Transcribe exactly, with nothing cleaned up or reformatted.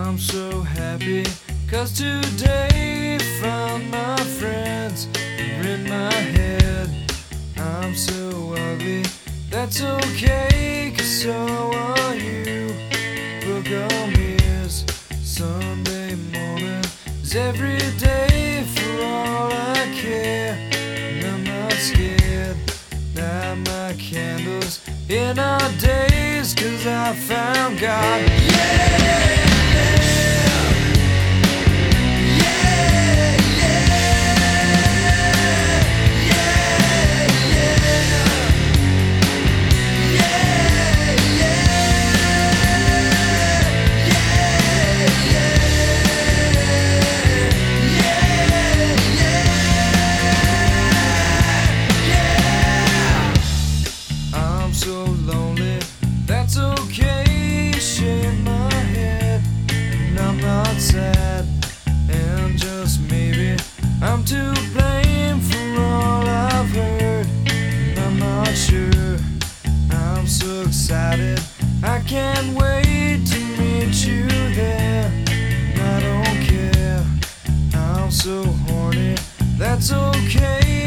I'm so happy, cause today found my friends are in my head. I'm so ugly, that's okay, cause so are you. Book on mirrors, Sunday morning is every day for all I care. And I'm not scared, light my candles in our days, cause I found God. Yeah! So lonely, that's okay, shake my head, and I'm not sad, and just maybe I'm to blame for all I've heard, and I'm not sure. I'm so excited, I can't wait to meet you there, and I don't care, I'm so horny, that's okay.